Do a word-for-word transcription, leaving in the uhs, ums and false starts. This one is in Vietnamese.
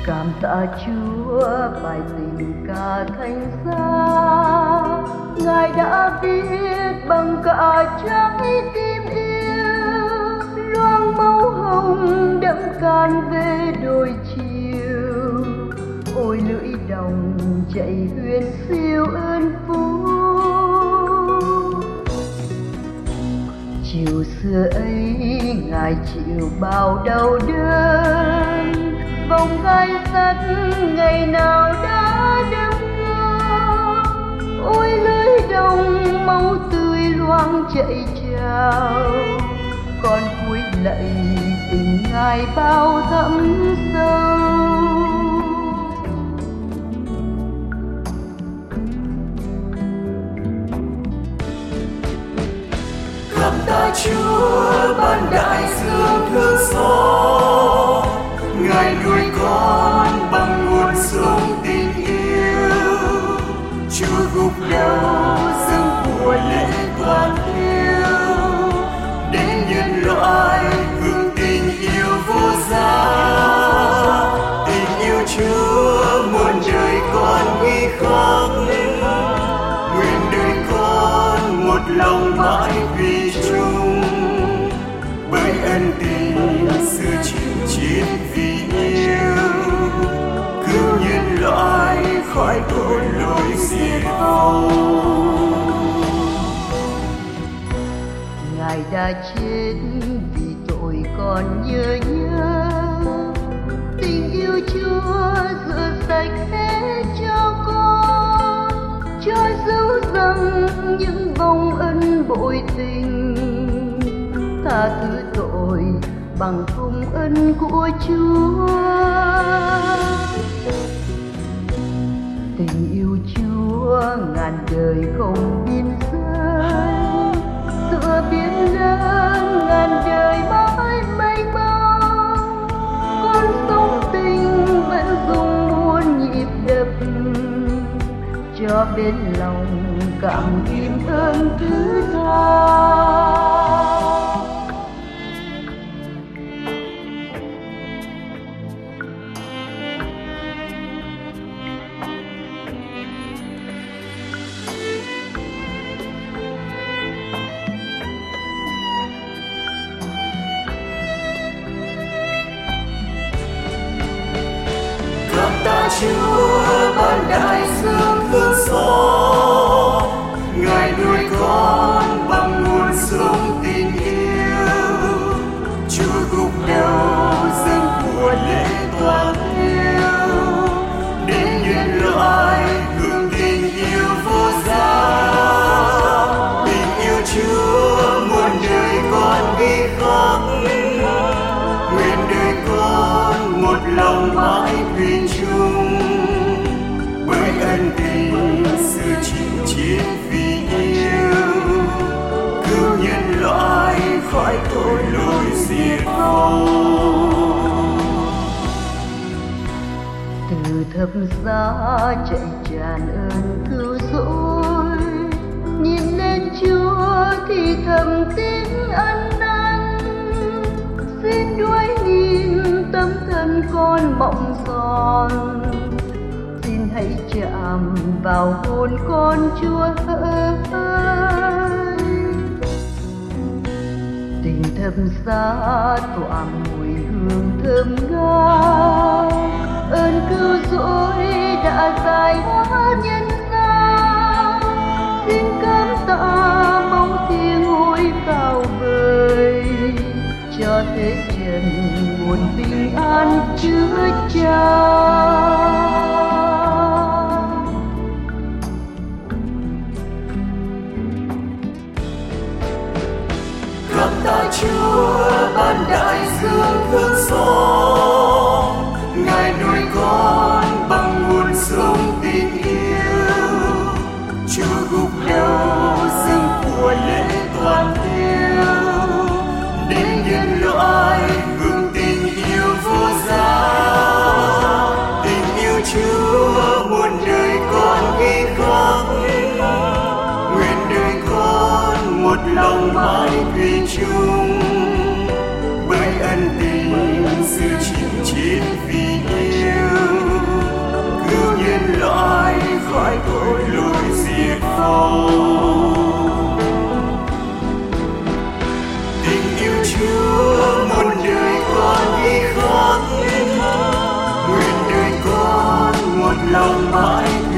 Cảm tạ Chúa bài tình ca thánh giá, Ngài đã viết bằng cả trái tim yêu, loang máu hồng đẫm can về đôi chiều. Ôi lưỡi đồng chạy huyền siêu ơn phúc. Chiều xưa ấy Ngài chịu bao đau đớn, vòng gai sắt ngày nào đã đâm ngơ. Ôi lưỡi đồng máu tươi loang chảy trào, con cúi lạy tình Ngài bao thẳm sâu. Cảm tạ Chúa ban đại dương thương xót, Ngài nuôi con bằng nguồn sống tình yêu. Chúa gục đầu dâng của lễ toàn hiếu, để nhân loại hưởng tình yêu vô giá. Tình yêu Chúa muôn đời con ghi khắc, nguyện đời con một lòng mãi vì chung. Bởi ân tình xưa chịu chết vì yêu, cứu nhân loại khỏi tội lỗi diệt vong. Ngài đã chết vì tội con nhớ nhớ, tình yêu Chúa rửa sạch hết cho con, cho dấu rằng những vong ân bội tình. Tha thứ tội bằng công ân của Chúa. Tình yêu Chúa ngàn đời không biên giới, tựa biển lớn ngàn đời mãi mênh mông. Con sống tình vẫn dùng muôn nhịp đập, cho bên lòng cảm im ơn thứ tha. Cảm tạ Chúa ban đại dương thương xót, Ngài nuôi con bằng nguồn sống tình yêu. Chúa gục đầu dâng của lễ toàn hiếu, để nhân loại hưởng tình yêu vô giá. Tình yêu Chúa muôn đời con ghi khắc, nguyện đời con một lòng mãi thủy chung. Bởi ân tình xưa chịu chết vì yêu, cứu nhân loại khỏi tội lỗi diệt vong. Từ thập giá chạy tràn ơn cứu rỗi, nhìn lên Chúa thì thầm tiếng ăn năn. Xin đuối nhìn tâm thân con mộng son, xin hãy chạm vào hồn con Chúa ơi. Tình thập giá tỏa mùi hương thơm ngát, ơn cứu rỗi đã giải hóa nhân gian. Xin cảm tạ máu thiêng hối cao vời, cho thế trần nguồn bình an chứa chan. Cảm tạ Chúa ban đại dương thương xót, Ngài nuôi con bằng nguồn sống tình yêu. Chúa gục đầu dâng của lễ toàn hiếu, để nhân loại hưởng tình yêu vô giá. Tình yêu Chúa Chúa muôn đời con ghi khắc, nguyện đời con một lòng mãi